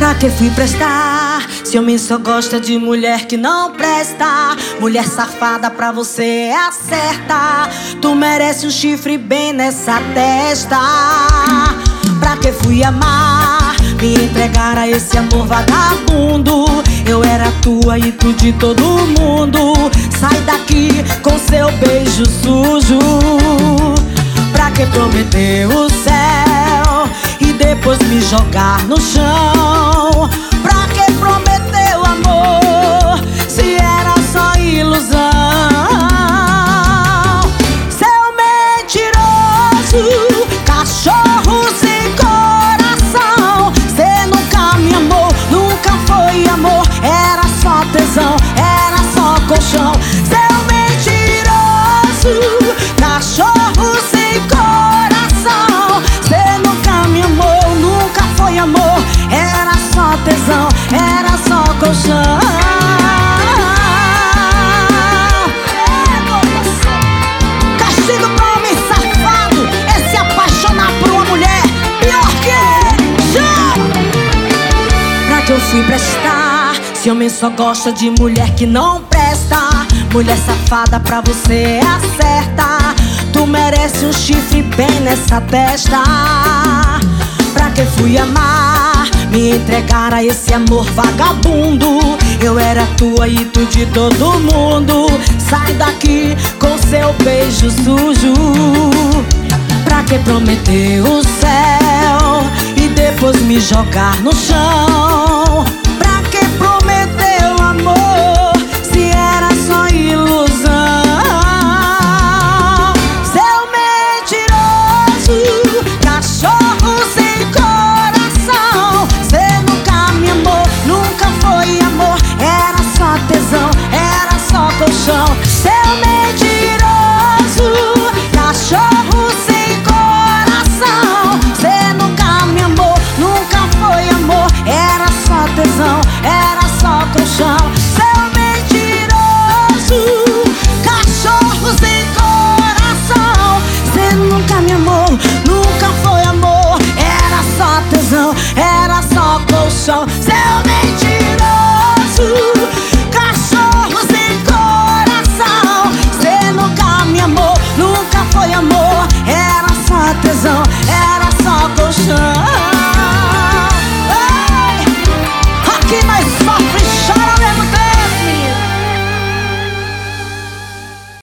Pra que fui prestar? Se homem só gosta de mulher que não presta. Mulher safada, pra você é a certa. Tu merece um chifre bem nessa testa. Pra que fui amar? Me entregar a esse amor vagabundo. Eu era tua e tu de todo mundo. Sai daqui com seu beijo sujo. Pra que prometer o céu e depois me jogar no chão? Pra que prometer o amor se era só ilusão? Seu mentiroso, cachorro sem coração. Cê nunca me amou, nunca foi amor. Era só tesão, era só colchão. Seu mentiroso, cachorro sem coração. Cê nunca me amou, nunca foi amor. Era só tesão, era só colchão. Castigo pra homem safado é se apaixonar por uma mulher pior que ele. Pra que eu fui prestar? Se homem só gosta de mulher que não presta. Mulher safada, pra você é a certa. Tu merece um chifre bem nessa testa. Pra que fui amar? Me entregar a esse amor vagabundo. Eu era tua e tu de todo mundo. Sai daqui com seu beijo sujo. Pra que prometer o céu e depois me jogar no chão?